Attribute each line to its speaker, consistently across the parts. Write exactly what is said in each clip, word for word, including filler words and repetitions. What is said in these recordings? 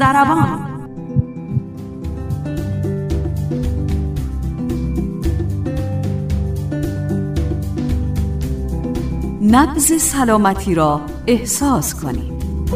Speaker 1: ضربان. نبض سلامتی را احساس کنید.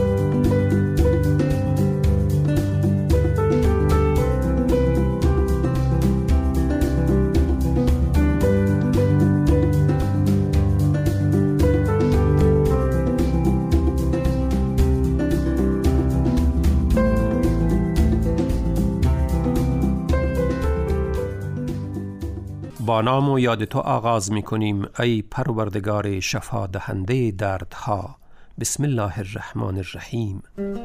Speaker 2: با نام و یاد تو آغاز می کنیم ای پروردگار شفا دهنده دردها. بسم الله الرحمن الرحیم.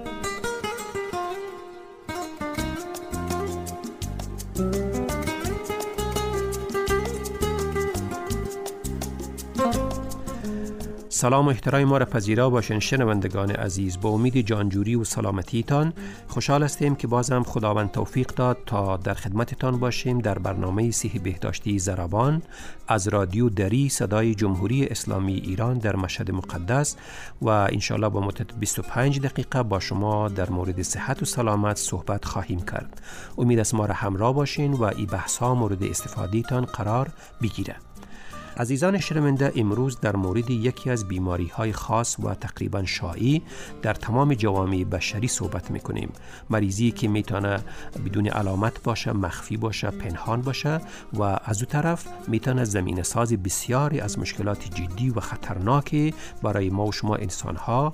Speaker 2: سلام و احترام ما را پذیرا باشین شنوندگان عزیز. با امید جانجوری و سلامتیتان خوشحال هستیم که بازم خداوند توفیق داد تا در خدمتتان باشیم در برنامه صحی بهداشتی ضربان از رادیو دری صدای جمهوری اسلامی ایران در مشهد مقدس و انشاءالله با مدت بیست و پنج دقیقه با شما در مورد صحت و سلامت صحبت خواهیم کرد. امید است ما را همراه باشین و این بحث ها مورد استفادهتان قرار بگیره. عزیزان شنونده، امروز در مورد یکی از بیماری‌های خاص و تقریباً شایع در تمام جوامع بشری صحبت می‌کنیم. مریضی که میتونه بدون علامت باشه، مخفی باشه، پنهان باشه و از اون طرف میتونه زمینه ساز بسیاری از مشکلات جدی و خطرناک برای ما و شما انسان‌ها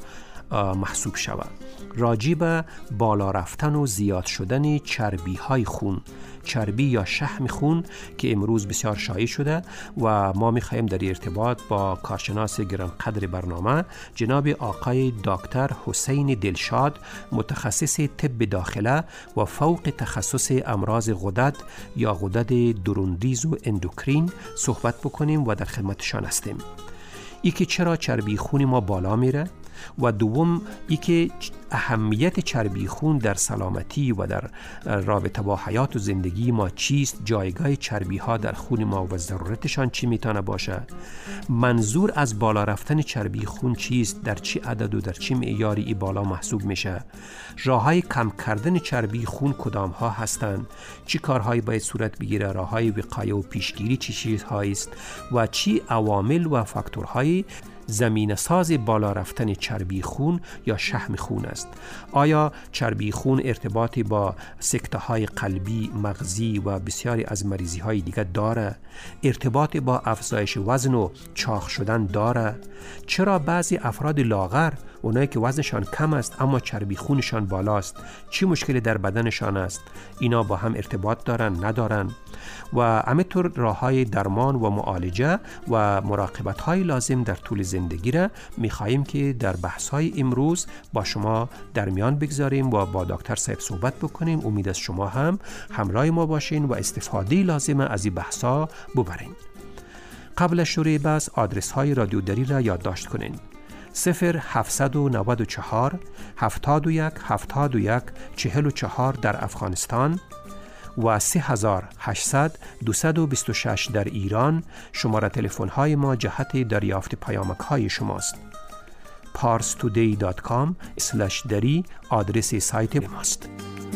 Speaker 2: محسوب شود. راجع به بالا رفتن و زیاد شدن چربی های خون، چربی یا شحم خون که امروز بسیار شایع شده و ما می‌خواهیم در ارتباط با کارشناس گرانقدر برنامه جناب آقای دکتر حسین دلشاد، متخصص طب داخله و فوق تخصص امراض غدد یا غدد دروندریز و اندوکرین صحبت بکنیم و در خدمتشان هستیم. ای که چرا چربی خون ما بالا میره و دوم ای که اهمیت چربی خون در سلامتی و در رابطه با حیات و زندگی ما چیست، جایگاه چربی ها در خون ما و ضرورتشان چی میتونه باشه، منظور از بالا رفتن چربی خون چیست، در چی عدد و در چی معیاری ای بالا محسوب میشه، راههای کم کردن چربی خون کدام ها هستند، چی کارهایی باید صورت بگیره، راههای وقایه و پیشگیری چی چیزهایی است و چی عوامل و فاکتورهای زمینه ساز بالا رفتن چربی خون یا شحم خون است. آیا چربی خون ارتباطی با سکته های قلبی، مغزی و بسیاری از مریضی های دیگر داره؟ ارتباطی با افزایش وزن و چاق شدن داره؟ چرا بعضی افراد لاغر، اونایی که وزنشان کم است اما چربی خونشان بالاست، چی مشکلی در بدنشان است؟ اینا با هم ارتباط دارن ندارن؟ و همینطور راههای درمان و معالجه و مراقبت های لازم در طول زندگی را میخواییم که در بحث های امروز با شما در میان بگذاریم و با دکتر صاحب صحبت بکنیم. امید است شما هم همراه ما باشین و استفاده لازم از این بحث ها ببرین. قبل از شروع بحث آدرس های رادیو دری را یادداشت کنین: صفر هفتصد و نود و چهار هفتاد و یک هفتاد و یک چهل و چهار در افغانستان و سه هزار و هشتصد دویست و بیست و شش در ایران. شماره تلفن های ما جهت دریافت پیامک های شماست. پارس تودی دات کام اسلش دری آدرس سایت ماست.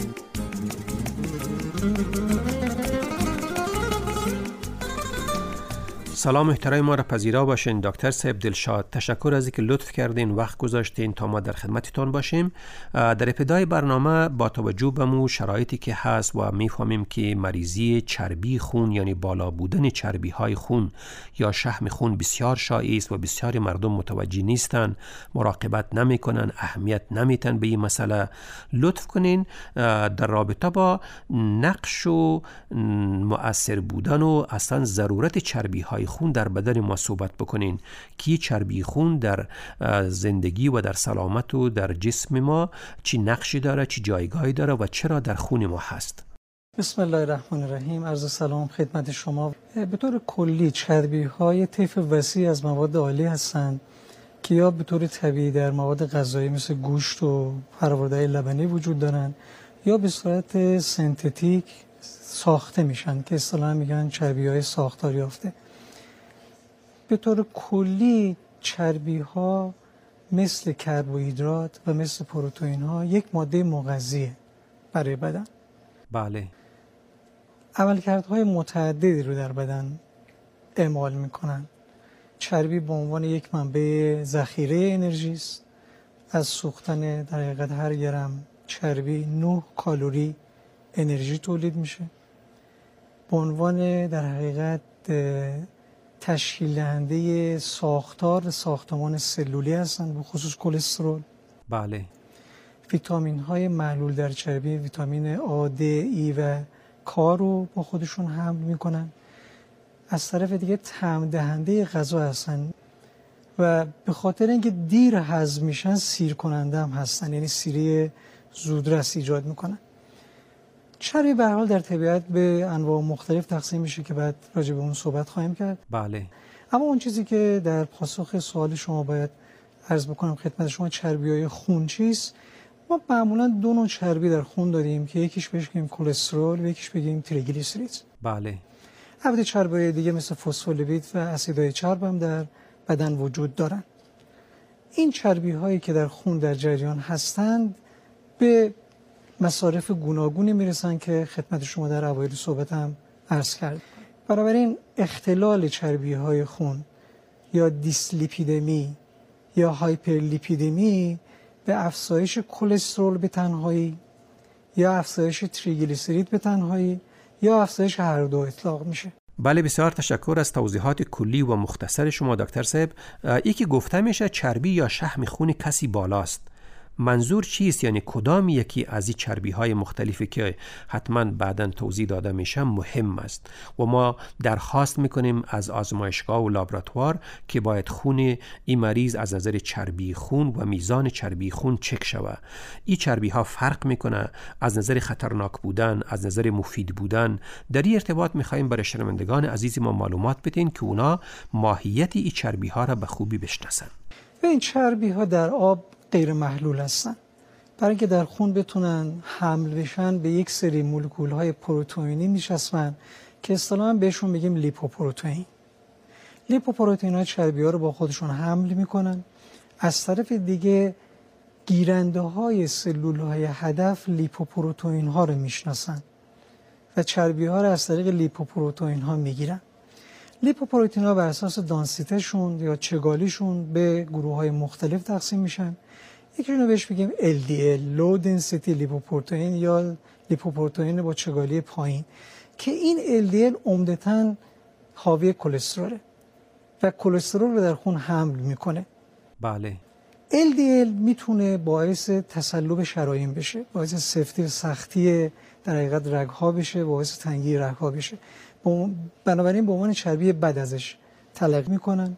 Speaker 2: سلام احترام ما را پذیرا باشین دکتر صاحب دلشاد. تشکر از اینکه لطف کردین وقت گذاشتین تا ما در خدمتتون باشیم. در ابتدای برنامه با توجه به مو شرایطی که هست و میفهمیم که مریضی چربی خون یعنی بالا بودن چربی های خون یا شحم خون بسیار شایع است و بسیاری مردم متوجه نیستن، مراقبت نمیکنن، اهمیت نمیتن به این مسئله. لطف کنین در رابطه با نقش و مؤثر بودن و اصلا ضرورت چربی های خون در بدن ما صحبت بکنین که چربی خون در زندگی و در سلامت و در جسم ما چی نقشی داره، چی جایگاهی داره و چرا در خون ما هست.
Speaker 3: بسم الله الرحمن الرحیم. عرض سلام خدمت شما. به طور کلی چربی های طیف وسیع از مواد آلی هستند که یا به طور طبیعی در مواد غذایی مثل گوشت و پرواره‌های لبنی وجود دارند یا به صورت سنتتیک ساخته میشن که اصطلاحاً میگن چربی های ساختار یافته. به طور کلی چربی ها مثل کربوهیدرات و مثل پروتئین ها یک ماده مغذیه برای بدن.
Speaker 2: بله.
Speaker 3: عملکردهای متعددی رو در بدن اعمال میکنن. چربی به عنوان یک منبع ذخیره انرژی است. از سوختن در حقیقت هر گرم چربی نه کالری انرژی تولید میشه. به عنوان در حقیقت تشکیل دهنده ساختار ساختمان سلولی هستن، به خصوص کلسترول.
Speaker 2: بله.
Speaker 3: ویتامین های محلول در چربی، ویتامین آ، د، ای و کا رو با خودشون حمل میکنن. از طرف دیگه طعم دهنده غذا هستن و به خاطر اینکه دیر هضم میشن سیر کننده هم هستن، یعنی سیری زودرس ایجاد میکنن. چربی به هر حال در طبیعت به انواع مختلف تقسیم میشه که بعد راجع به اون صحبت خواهیم کرد.
Speaker 2: بله.
Speaker 3: اما اون چیزی که در پاسخ سوال شما باید عرض بکنم خدمت شما، چربی‌های خون چیست؟ ما معمولا دو نوع چربی در خون داریم که یکیش بهش بگیم کلسترول و یکیش بگیم تریگلیسیرید.
Speaker 2: بله.
Speaker 3: البته چربی‌های دیگه مثل فسفولیپید و اسیدهای چرب هم در بدن وجود دارن. این چربی‌هایی که در خون در جریان هستند به مصارف گوناگونی میرسن که خدمت شما در اوایل صحبتم عرض کرد. بنابراین اختلال چربی‌های خون یا دیسلیپیدمی یا هایپرلیپیدمی به افزایش کلسترول به تنهایی یا افزایش تریگلیسیرید به تنهایی یا افزایش هر دو اطلاق میشه.
Speaker 2: بله، بسیار تشکر از توضیحات کلی و مختصر شما دکتر صاحب. یکی گفته میشه چربی یا شحم خون کسی بالاست. منظور چیست؟ یعنی کدام یکی از این چربی های مختلفی که حتما بعداً توضیح داده میشه مهم است و ما درخواست میکنیم از آزمایشگاه و لابراتوار که باید خون این مریض از نظر چربی خون و میزان چربی خون چک شود. این چربی ها فرق میکنه از نظر خطرناک بودن، از نظر مفید بودن. در این ارتباط میخوایم برای شنوندگان عزیز ما معلومات بدین که اونا ماهیت این چربی ها را به خوبی بشناسن.
Speaker 3: و این چربی ها در آب غیر محلول هستن. برای اینکه در خون بتونن حمل بشن به یک سری مولکول های پروتئینی میچسبن که اصطلاحاً بهشون میگیم لیپوپروتئین. لیپوپروتئین ها چربی ها رو با خودشون حمل میکنن. از طرف دیگه گیرنده های سلول های هدف لیپوپروتئین ها رو میشناسن و چربی ها رو از طریق لیپوپروتئین ها میگیرن. لیپوپروتئین ها بر اساس دانسیتهشون یا چگالیشون به گروه های مختلف تقسیم میشن. یکیشون رو بهش بگیم ال دی ال Low Density Lipoprotein یا لیپوپروتئین با چگالی پایین که این ال دی ال عمدتاً حاوی کلستروله و کلسترول رو در خون حمل میکنه.
Speaker 2: بله.
Speaker 3: ال دی ال میتونه باعث تصلب شرايين بشه، باعث سفتی و سختی در حقیقت رگ‌ها بشه، باعث تنگی رگ‌ها بشه. بنابراین به عنوان چربی بد ازش تلقی میکنن.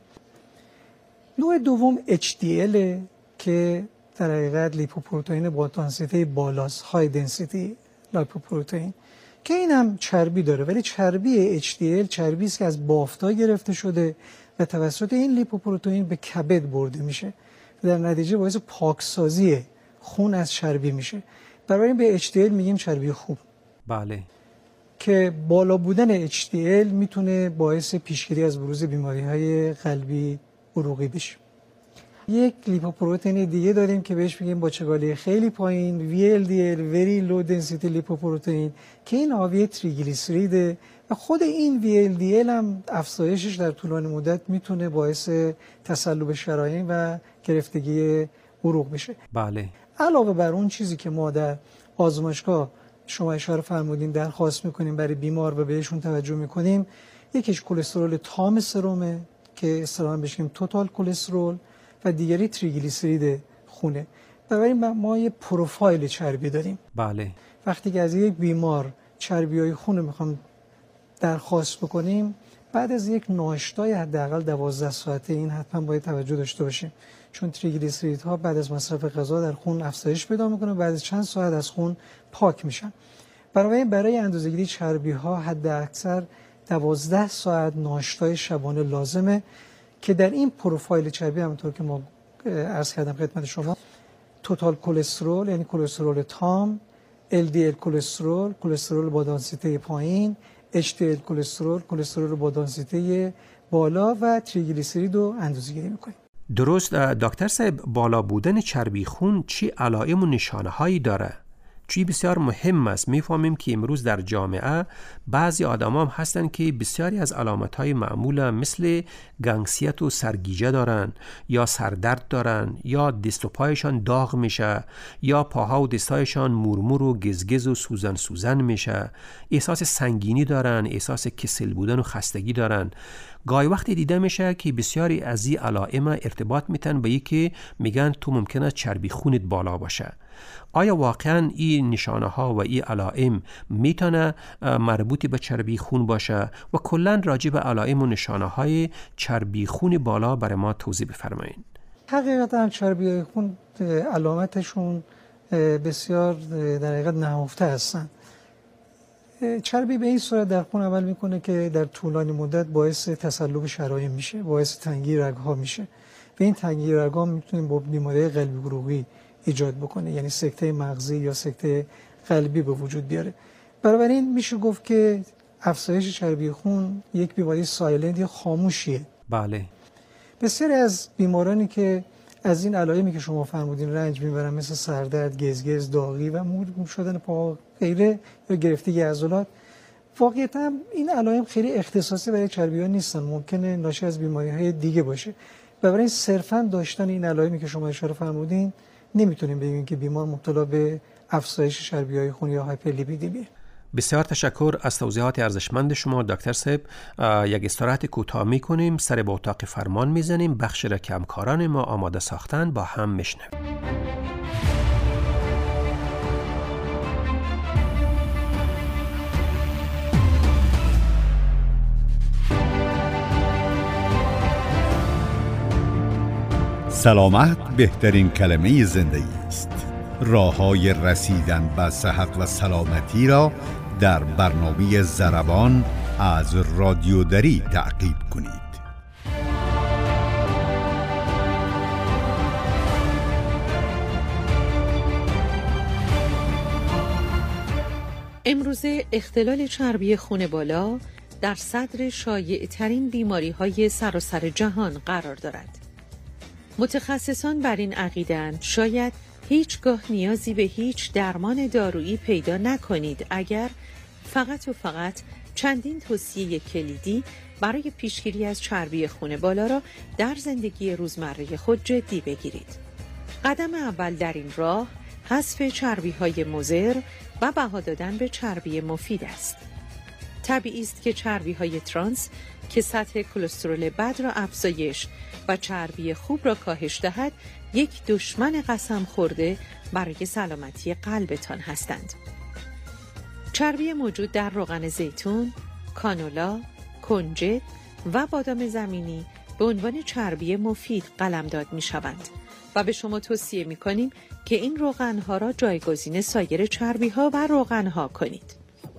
Speaker 3: نوع دوم اچ دی ال که در حقیقت لیپوپروتئین با دانسیته بالاست، های دنسیتی لیپوپروتئین، که این هم چربی داره، ولی چربی اچ دی ال چربی است که از بافتا گرفته شده و توسط این لیپوپروتئین به کبد برده میشه. در نتیجه باعث پاکسازی خون از چربی میشه. برای به اچ دی ال میگیم چربی خوب.
Speaker 2: بله.
Speaker 3: که بالا بودن اچ دی ال میتونه باعث پیشگیری از بروز بیماری‌های قلبی عروقی بشه. یک لیپوپروتئین دیگه داریم که بهش میگیم با چگالی خیلی پایین وی ال دی ال Very Low Density Lipoprotein که این حاوی تریگلیسیریده و خود این وی ال دی ال هم افزایشش در طولانی مدت میتونه باعث تصلب شرايين و گرفتگی عروق بشه.
Speaker 2: بله.
Speaker 3: علاوه بر اون چیزی که ما در آزمایشگاه شما اشاره فرمودین درخواست میکنیم برای بیمار و بهشون توجه میکنیم، یکیش کلسترول تام سرمه که اصطلاحاً بهش میگیم توتال کلسترول و دیگری تریگلیسیرید خونه. بنابراین ما یه پروفایل چربی داریم.
Speaker 2: بله.
Speaker 3: وقتی که از یک بیمار چربی‌های خون رو میخوام درخواست بکنیم، بعد از یک ناشتای حداقل دوازده ساعته این حتما باید توجه داشته باشیم، چون تریگلیسیریدها بعد از مصرف غذا در خون افزایش پیدا میکنه، بعد از چند ساعت از خون پاک میشن. برای برای اندازه‌گیری چربی‌ها حد اکثر دوازده ساعت ناشتای شبانه لازمه که در این پروفایل چربی همونطور که ما عرض کردم خدمت شما، توتال کلسترول یعنی کلسترول تام، ال دی ال کلسترول، کلسترول با دانسیته پایین، اچ دی ال کلسترول، کلسترول با دانسیته بالا و تریگلیسیرید رو اندازه‌گیری می‌کنیم.
Speaker 2: درست. دکتر صاحب، بالا بودن چربی خون چی علائم و نشانه هایی داره؟ چی بسیار مهم است. میفهمیم که امروز در جامعه بعضی آدم هم هستن که بسیاری از علامت های معمول مثل گنگسیت و سرگیجه دارن، یا سردرد دارن، یا دست و پایشان داغ میشه، یا پاها و دستایشان مورمور و گزگز و سوزن سوزن میشه، احساس سنگینی دارن، احساس کسل بودن و خستگی دارن. گاهی وقتی دیده میشه که بسیاری از این علائم ارتباط میتن به یکی میگن تو ممکنه چربی خونت بالا باشه. آیا واقعا این نشانه ها و این علائم میتونه مربوط به چربی خون باشه؟ و کلا راجع به علائم و نشانه های چربی خون بالا برای ما توضیح بفرمایید.
Speaker 3: حقیقتا چربی خون علامتشون بسیار در حقیقت نهفته هستن. چربی به این صورت در خون عمل میکنه که در طولانی مدت باعث تصلب شرايين میشه، باعث تنگی رگ‌ها میشه و این تنگی رگ‌ها میتونه با بیماری قلبی عروقی ایجاد بکنه، یعنی سکته مغزی یا سکته قلبی به وجود بیاره. بنابراین میشه گفت که افزایش چربی خون یک بیماری سایلنت یا خاموشیه.
Speaker 2: بله.
Speaker 3: بسیاری از بیمارانی که از این علائمی که شما فرمودین رنج میبرن، مثل سردرد، گزگز، داغی و مورمور شدن پا غیره یا گرفتگی عضلات، واقعا این علائم خیلی اختصاصی برای چربی‌ها نیستن، ممکنه ناشی از بیماری‌های دیگه باشه. برای صرفاً داشتن این علائمی که شما اشاره فرمودین نمیتونیم بگیم که بیمار مبتلا به افزایش چربی‌های خون یا هایپرلیپیدمی.
Speaker 2: بسیار تشکر از توضیحات ارزشمند شما دکتر صاحب. یک استراحت کوتاه میکنیم، سر به اتاق فرمان میزنیم، بخش را که همکاران ما آماده ساختن با هم میشنویم.
Speaker 4: سلامت بهترین کلمه زندگی است. راه‌های رسیدن به صحت و سلامتی را در برنامه ضربان از رادیو دری تعقیب کنید.
Speaker 5: امروزه اختلال چربی خون بالا در صدر شایع ترین بیماری های سراسر جهان قرار دارد. متخصصان بر این عقیده‌اند شاید هیچگاه نیازی به هیچ درمان دارویی پیدا نکنید اگر فقط و فقط چندین توصیه کلیدی برای پیشگیری از چربی خون بالا را در زندگی روزمره خود جدی بگیرید. قدم اول در این راه حذف چربی‌های مضر و بها دادن به چربی مفید است. طبیعی است که چربی‌های ترانس که سطح کلسترول بد را افزایش و چربی خوب را کاهش دهد، یک دشمن قسم خورده برای سلامتی قلبتان هستند. چربی موجود در روغن زیتون، کانولا، کنجد و بادام زمینی به عنوان چربی مفید قلمداد می شوند و به شما توصیه می کنیم که این روغنها را جایگزین سایر چربی ها و روغن ها کنید.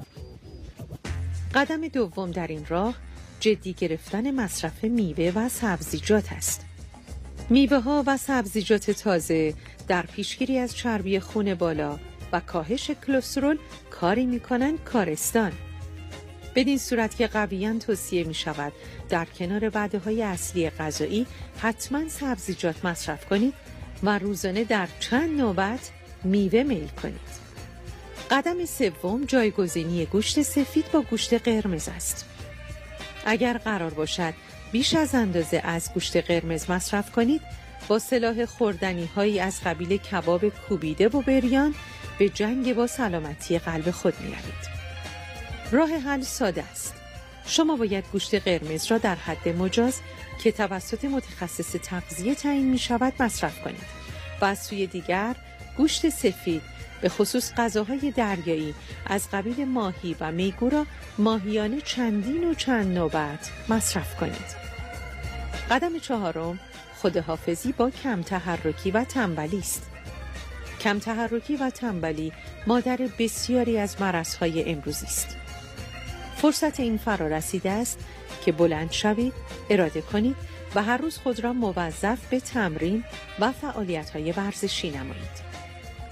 Speaker 5: قدم دوم در این راه جدی گرفتن مصرف میوه و سبزیجات است. میوه ها و سبزیجات تازه در پیشگیری از چربی خون بالا و کاهش کلسترول کاری می کنند کارستان. بدین صورت که قویاً توصیه می شود در کنار وعده های اصلی غذایی حتما سبزیجات مصرف کنید و روزانه در چند نوبت میوه میل کنید. قدم سوم جایگزینی گوشت سفید با گوشت قرمز است. اگر قرار باشد بیش از اندازه از گوشت قرمز مصرف کنید، با سلاح خوردنی هایی از قبیل کباب کوبیده و بریان به جنگ با سلامتی قلب خود می روید. راه حل ساده است. شما باید گوشت قرمز را در حد مجاز که توسط متخصص تغذیه تعیین می شود مصرف کنید و از سوی دیگر گوشت سفید به خصوص غذاهای دریایی از قبیل ماهی و میگو را ماهیانه چندین و چند نوبت مصرف کنید. قدم چهارم خودحافظی با کم تحرکی و تنبلی است. کم تحرکی و تنبلی مادر بسیاری از مرضهای امروزی است. فرصت این فرا رسیده است که بلند شوید، اراده کنید و هر روز خود را موظف به تمرین و فعالیت‌های ورزشی نمایید.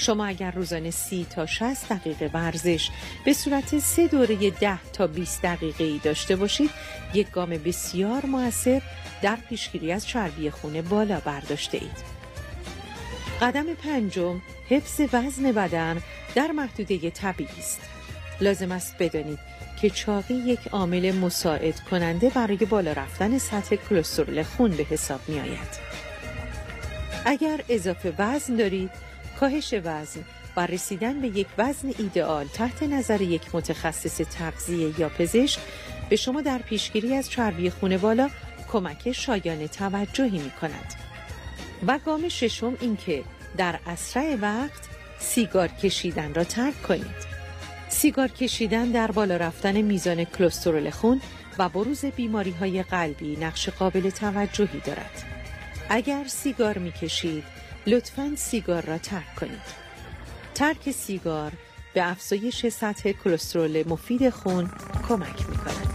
Speaker 5: شما اگر روزانه سی تا شصت دقیقه ورزش به صورت سه دوره ده تا بیست دقیقه‌ای داشته باشید، یک گام بسیار مؤثر در پیشگیری از چربی خون بالا برداشته اید. قدم پنجم، حفظ وزن بدن در محدوده طبیعی است. لازم است بدانید که چاقی یک عامل مساعد کننده برای بالا رفتن سطح کلسترول خون به حساب می آید. اگر اضافه وزن دارید، کاهش وزن و رسیدن به یک وزن ایدئال تحت نظر یک متخصص تغذیه یا پزشک به شما در پیشگیری از چربی خون بالا کمک شایان توجهی می کند. و گام ششم این که در اسرع وقت سیگار کشیدن را ترک کنید. سیگار کشیدن در بالا رفتن میزان کلسترول خون و بروز بیماری‌های قلبی نقش قابل توجهی دارد. اگر سیگار می‌کشید، لطفاً سیگار را ترک کنید. ترک سیگار به افزایش سطح کلسترول مفید خون کمک می‌کند.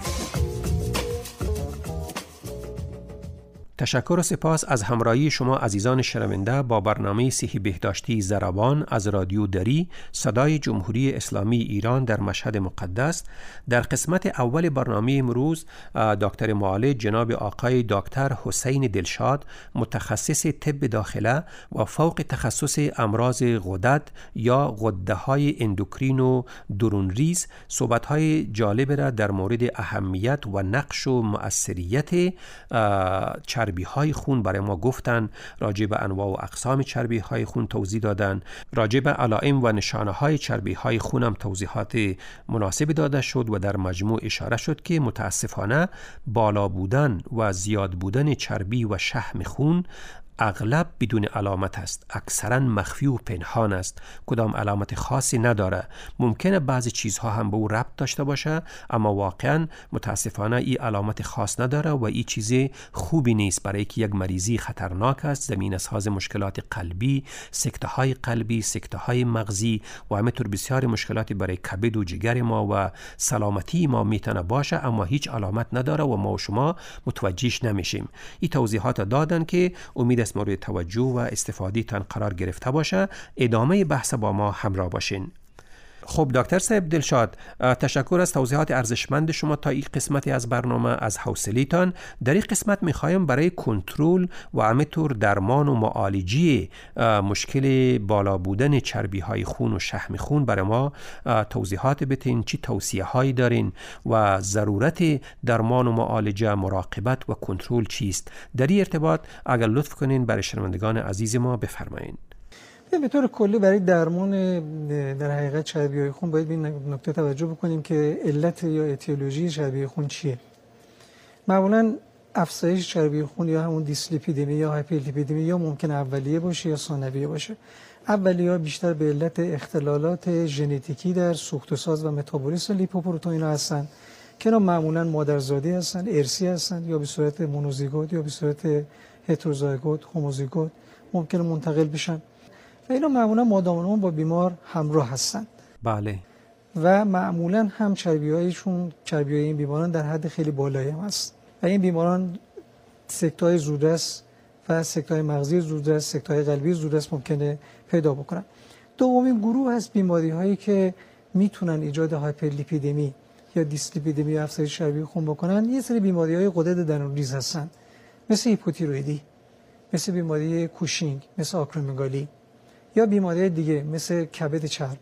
Speaker 2: تشکر و سپاس از همراهی شما عزیزان شنونده با برنامه صحی بهداشتی ضربان از رادیو دری صدای جمهوری اسلامی ایران در مشهد مقدس. در قسمت اول برنامه امروز دکتر معالج جناب آقای دکتر حسین دلشاد، متخصص طب داخله و فوق تخصص امراض غدد یا غده‌های اندوکرین و درونریز، صحبت‌های جالب را در مورد اهمیت و نقش و مؤثریت چربی های خون برای ما گفتن. راجع به انواع و اقسام چربی های خون توضیح دادن. راجع به علائم و نشانه های چربی های خون هم توضیحات مناسب داده شد و در مجموع اشاره شد که متاسفانه بالا بودن و زیاد بودن چربی و شحم خون اغلب بدون علامت است، اکثرا مخفی و پنهان است، کدام علامت خاصی نداره. ممکنه بعضی چیزها هم به او ربط داشته باشه، اما واقعا متاسفانه این علامت خاص نداره و این چیز خوبی نیست، برای که یک مریضی خطرناک است، زمینه ساز مشکلات قلبی، سکته های قلبی، سکته های مغزی و همینطور بسیار مشکلاتی برای کبد و جگر ما و سلامتی ما میتونه باشه، اما هیچ علامت نداره و ما و شما متوجهش نمیشیم. این توضیحات دادن که امید مورد توجه و استفاده تان قرار گرفته باشه. ادامه بحث با ما همراه باشین. خب دکتر صاحب دلشاد، تشکر از توضیحات ارزشمند شما تا این قسمتی از برنامه، از حوصله‌تان. در این قسمت می‌خوایم برای کنترل و همینطور درمان و معالجه مشکل بالا بودن چربی‌های خون و شحم خون برای ما توضیحات بتین. چی توصیه‌هایی دارین و ضرورت درمان و معالجه، مراقبت و کنترل چیست؟ در این ارتباط اگر لطف کنین برای شنوندگان عزیز ما بفرمایین.
Speaker 3: به طور کلی برای درمان در حقیقت چربی‌های خون باید به این نکته توجه بکنیم که علت یا اتیولوژی چربی خون چیه. معمولاً افزایش چربی خون یا همون دیسلیپیدمی یا هایپرلیپیدمی یا ممکن اولیه باشه یا ثانویه باشه. اولیه‌ها بیشتر به علت اختلالات ژنتیکی در سوخت‌وساز و متابولیسم لیپوپروتئین‌ها هستن که اینا معمولاً مادرزادی هستن، ارثی هستن، یا به صورت مونوزیگوت یا به صورت هتروزایگوت، هوموزیگوت ممکن منتقل بشن. و اینا معمولا مادامون با بیمار همراه هستند.
Speaker 2: بله.
Speaker 3: و معمولا هم چربی‌هایشون، چربی‌های این بیماران در حد خیلی بالایی هم هست. و این بیماران سکته‌های زودرس و سکته‌های مغزی زودرس، سکته‌های قلبی زودرس ممکنه پیدا بکنن. دومین گروه هست بیماری‌هایی که میتونن ایجاد هایپرلیپیدمی یا دیسلیپیدمی یا افزایش چربی خون بکنن. یه سری بیماری‌های غدد درونریز هستن، مثل هیپوتیروئیدی، مثل بیماری کوشینگ، مثل آکرومگالی، یا بیماری دیگه مثل کبد چرب،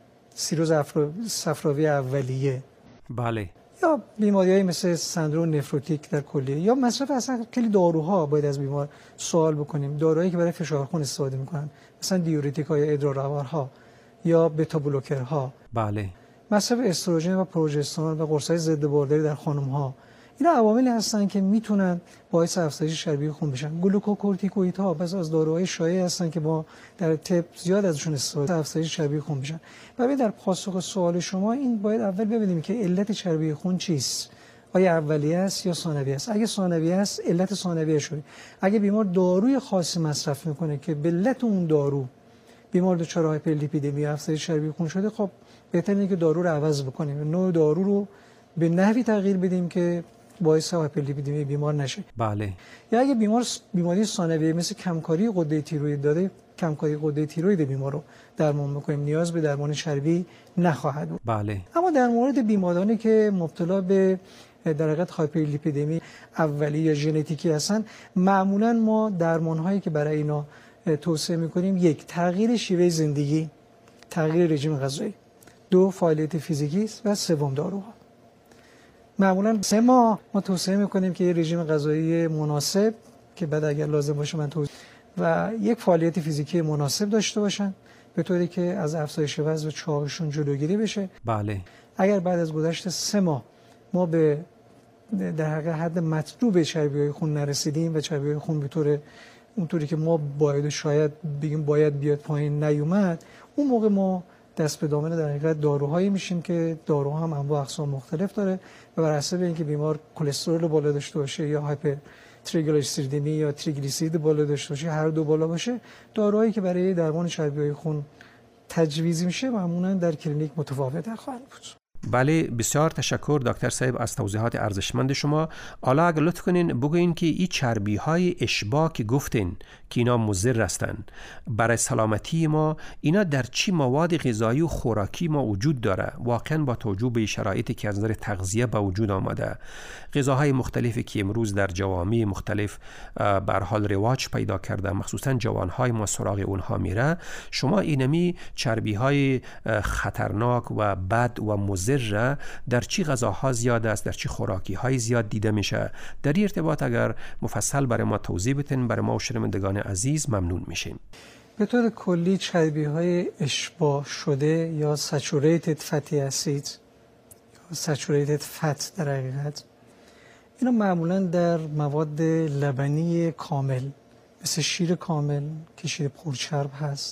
Speaker 3: سیروز صفراوی اولیه.
Speaker 2: بله.
Speaker 3: یا بیماری‌های مثل سندروم نفروتیک در کلیه، یا مصرف اصلا خیلی داروها باید از بیمار سوال بکنیم. داروهایی که برای فشار خون استفاده میکنن، مثلا دیورتیک‌ها یا ادرارآورها یا بتا بلوکرها.
Speaker 2: بله.
Speaker 3: مصرف استروژن و پروژسترون و قرص‌های ضد بارداری در خانم‌ها، اینا عواملی هستن که میتونن باعث افزایش چربی خون بشن. گلوکوکورتیکوئیدها بعضی از داروهای شایع هستن که ما در طب زیاد ازشون استفاده افزایش چربی خون بشن. و در پاسخ سوال شما این باید اول ببینیم که علت چربی خون چیست. آیا اولیه است یا ثانویه است؟ اگه ثانویه است، علت ثانویه شده. اگه بیمار داروی خاصی مصرف میکنه که به علت اون دارو بیمار دچار هایپرلیپیدمی یا افزایش چربی خون شده، خب بهتره که دارو رو عوض بکنیم، نوع دارو رو به نحوی تغییر بدیم که باعث هایپرلیپیدمی بیمار نشه.
Speaker 2: بله.
Speaker 3: یا اگه بیمار بیماری ثانویه مثل کمکاری غده تیروئید داره، کمکاری غده تیروئید بیمار رو درمان می‌کنیم، نیاز به درمان چربی نخواهد بود.
Speaker 2: بله.
Speaker 3: اما در مورد بیمارانی که مبتلا به در حقیقت هایپرلیپیدمی اولیه یا ژنتیکی هستن، معمولا ما درمان‌هایی که برای اینا توصیه می‌کنیم، یک، تغییر شیوه زندگی، تغییر رژیم غذایی، دو، فعالیت فیزیکی و سوم، داروها. معمولا سه ماه ما توصیه می‌کنیم که یه رژیم غذایی مناسب که بعد اگر لازم باشه من توصیه و یک فعالیت فیزیکی مناسب داشته باشن به طوری که از افزایش وزن و چاقشون جلوگیری بشه.
Speaker 2: بله.
Speaker 3: اگر بعد از گذشت سه ماه ما به در حقیقت حد مطلوب چربی‌های خون نرسیدیم و چربی‌های خون به طور اونطوری که ما باید و شاید بگیم باید بیاد پایین نیومد، اون موقع ما دست به دامن در حقیقت داروهایی میشیم که داروها هم انواع اقسام مختلف داره و بر حسب اینکه بیمار کلسترول بالا داشته باشه یا هایپر تریگلیسیریدمی یا تریگلیسیرید بالا داشته باشه، هر دو بالا باشه، داروهایی که برای درمان چربی‌های خون تجویز میشه معمولا در کلینیک متفاوت خواهند بود.
Speaker 2: بله، بسیار تشکر دکتر صاحب از توضیحات ارزشمند شما. حالا اگر لطف کنین بگوین که این چربی های اشباع که گفتین که اینا مضر هستند برای سلامتی ما، اینا در چی مواد غذایی و خوراکی ما وجود داره؟ واقعا با توجه به شرایطی که از نظر تغذیه به وجود آمده، غذاهای مختلفی که امروز در جوامع مختلف به هر حال رواج پیدا کرده، مخصوصا جوانهای ما سراغ اونها میره، شما اینمی چربی های خطرناک و بد و مضر در چی غذاها زیاد است، در چی خوراکی های زیاد دیده میشه؟ در این ارتباط اگر مفصل برای ما توضیح بدین برای ما و شنوندگان عزیز ممنون میشیم.
Speaker 3: به طور کلی چربی های اشباع شده یا saturated fatty acids یا saturated fat در حقیقت اینا معمولا در مواد لبنی کامل مثل شیر کامل که شیر پرچرب هست،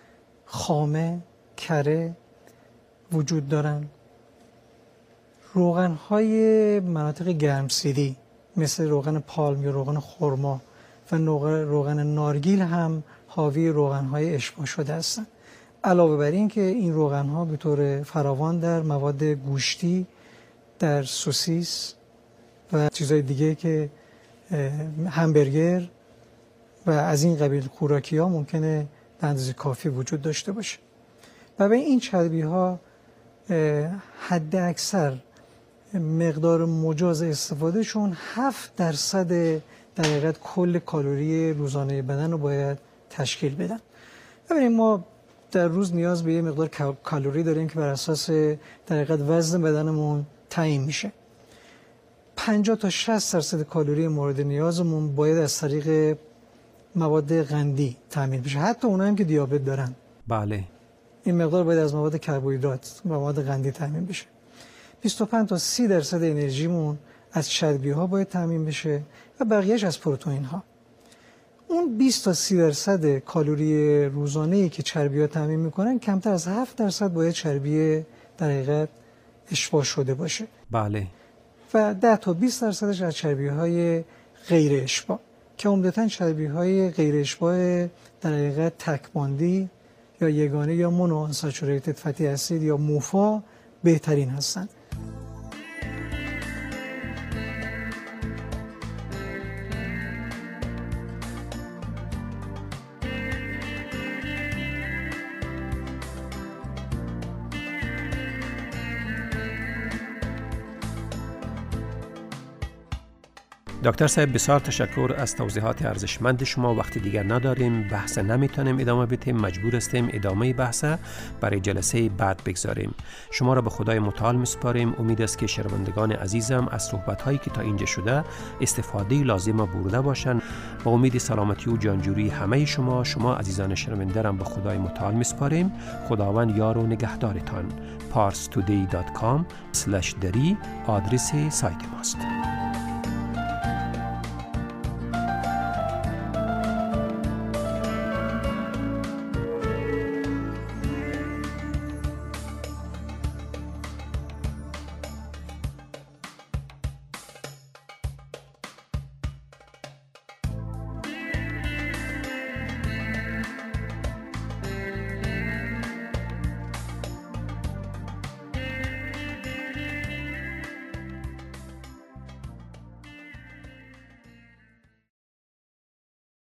Speaker 3: خامه، کره وجود دارن. روغن‌های مناطق گرمسیری مثل روغن پالم یا روغن خرما و روغن نارگیل هم حاوی روغن‌های اشباع شده هستند. علاوه بر این که این روغن‌ها به طور فراوان در مواد گوشتی، در سوسیس و چیزهای دیگه که همبرگر و از این قبیل خوراکی‌ها ممکنه به اندازه کافی وجود داشته باشه. و به این چربی‌ها حد اکثر مقدار مجاز استفادهشون هفت درصد در حقیقت کل کالری روزانه بدن رو باید تشکیل بدن. ببینید ما در روز نیاز به یه مقدار کالری داریم که بر اساس در حقیقت وزن بدنمون تعیین میشه. پنجاه تا شصت درصد کالری مورد نیازمون باید از طریق مواد قندی تامین بشه، حتی اونایی که دیابت دارن.
Speaker 2: بله.
Speaker 3: این مقدار باید از مواد کربوهیدرات و مواد قندی تامین بشه. بیست و پنج تا سی درصد انرژیمون از چربی ها باید تامین بشه و بقیهش از پروتئین ها. اون بیست تا سی درصد کالری روزانه‌ای که چربی ها تامین میکنن کمتر از هفت درصد باید چربی در حقیقت اشباع شده باشه.
Speaker 2: بله.
Speaker 3: و ده تا بیست درصدش از چربی های غیر اشباع که عمدتاً چربی های غیر اشباع در حقیقت تکباندی یا یگانه یا مونو انساتوریتد فتی اسید یا موفا بهترین هستند.
Speaker 2: دکتر صاحب بسیار تشکر از توضیحات ارزشمند شما. وقتی دیگر نداریم، بحث نمیتونیم ادامه بدیم، مجبور هستیم ادامه بحث برای جلسه بعد بگذاریم. شما را به خدای متعال میسپاریم. امید است که شنوندگان عزیزم از صحبت هایی که تا اینجا شده استفاده لازم برده باشند. با امید سلامتی و جانجوری همه شما شما عزیزان شنونده را به خدای متعال میسپاریم. خداوند یار و نگهدارتان. پارس تودی دات کام اسلش دری آدرس سایت ماست.